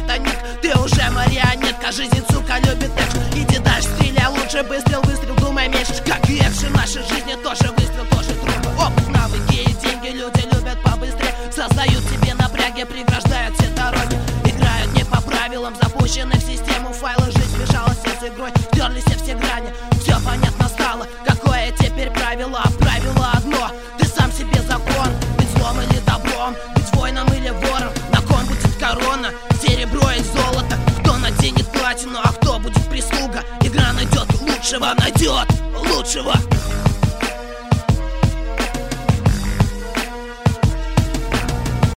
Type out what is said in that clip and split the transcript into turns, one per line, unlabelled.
это ник. Ты уже марионетка, жизнь, сука, любит экшн. Иди дальше, стреляй лучше, выстрел, думай меньше. Как и экшн в нашей жизни, тоже выстрел, тоже труп. Опыт, навыки и деньги люди любят побыстрее. Создают себе напряги, преграждают все дороги. Играют не по правилам, запущенных в систему файлы. Жизнь смешалась с игрой, стерлись все грани. Все понятно стало, какое теперь правило. Правило одно, ты сам себе закон. Быть злом или добром, быть воином или вором. На ком будет корона, серебро и золото. Кто наденет платину, а кто будет прислуга. Игра найдет лучшего, найдет лучшего.